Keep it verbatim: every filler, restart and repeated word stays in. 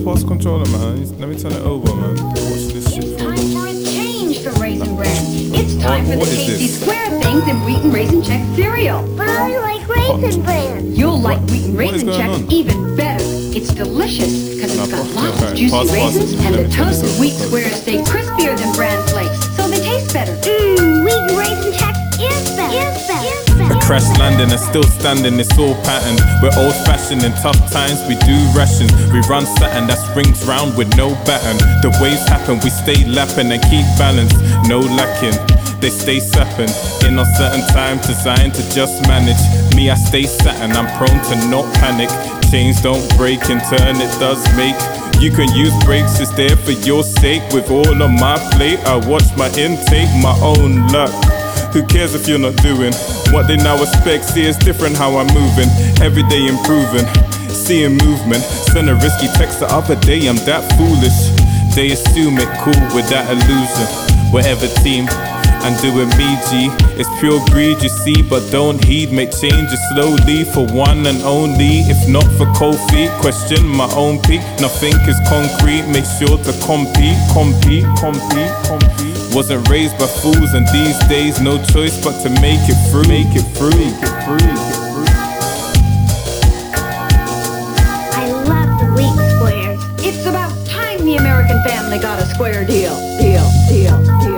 pass controller, man. Let me turn it over, man. Watch this shit for Time for a change from Raisin Bran. It's time What- for what the is tasty this? square things in Wheat and Raisin Chex cereal. But I like Raisin Bran. You'll like What- Wheat and what is Raisin going Chex on? even better. It's delicious because Nah, it's got pass- lots yeah, of right. juicy Pass- pass raisins, it. and Let the me turn toasted this wheat over. squares stay crispier than bran flakes, so they taste better. Mmm, Wheat and Raisin Chex is better. Is better. Is better. A crash landing and still standing, it's all patterned. We're old fashioned in tough times, we do rations. We run satin that springs round with no baton. The waves happen, we stay lapping and keep balance, no lacking. They stay sapping in uncertain time, designed to just manage. Me, I stay satin, I'm prone to not panic. Chains don't break, in turn it does make. You can use breaks, it's there for your sake. With all on my plate, I watch my intake, my own luck. Who cares if you're not doing what they now expect? See, it's different how I'm moving, every day improving, seeing movement. Sent a risky text the other day, I'm that foolish. They assume it cool with that illusion. Whatever team, I'm doing me, G. It's pure greed, you see, but don't heed. Make changes slowly for one and only. If not for cold feet, question my own peak. Nothing is concrete, make sure to compete, compete, compete, compete. Wasn't raised by fools, and these days no choice but to make it through. Make it through. Make it through. I love the wheat squares. It's about time the American family got a square deal. Deal, deal, deal.